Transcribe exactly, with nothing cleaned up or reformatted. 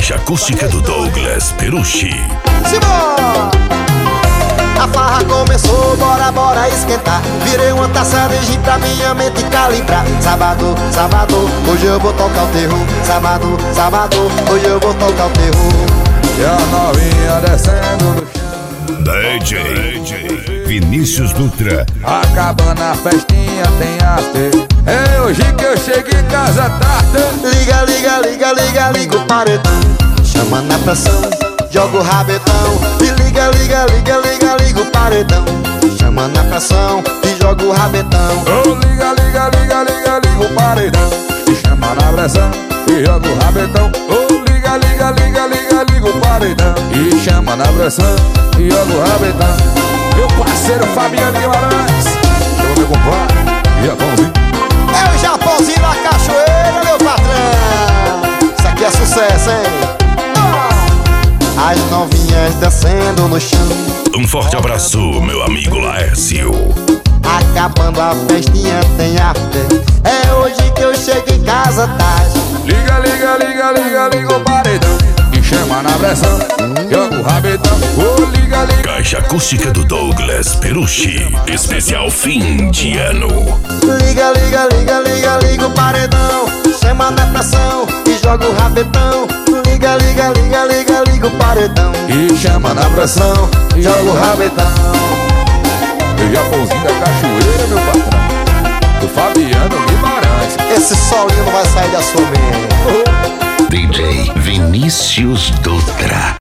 Caixa acústica do Douglas Perucci. Simbora! A farra começou, bora, bora esquentar. Virei uma taça de gin pra minha mente calibrar. Sábado, sábado, hoje eu vou tocar o terror. Sábado, sábado, hoje eu vou tocar o terror. E a novinha descendo do chão. D J Vinícius Dutra. Acabando a festinha, tem after. É hoje que eu chego em casa tarde. Liga, liga, liga, liga, liga o paredão. Chama na pressão, joga o rabetão. E liga, liga, liga, liga, liga o paredão. Chama na pressão e joga o rabetão. Oh, liga, liga, liga, liga, liga o paredão. E chama na pressão e joga o rabetão. Oh, liga, liga, liga, liga, liga o paredão. E chama na pressão e joga o rabetão. Meu parceiro Fabiano Guimarães, chama meu compadre, Japãozinho. É o Japãozinho da cachoeira, meu patrão. Isso aqui é sucesso, hein? As novinhas descendo no chão. Um forte abraço, meu amigo Laércio. Acabando a festinha, tem after. É hoje que eu chego em casa tarde. Liga, liga, liga, liga, liga o paredão. E chama na pressão, joga o rabetão. Oh, liga, liga. Caixa acústica do Douglas Perucci. Especial fim de ano. Liga, liga, liga, liga, liga o paredão. Chama na pressão e joga o rabetão. Liga, liga, liga, liga, liga o paredão. E chama na pressão e joga o rabetão. E Japãozinho da cachoeira, meu patrão, do Fabiano Guimarães. Esse solinho não vai sair da sua mente. D J Vinícius Dutra.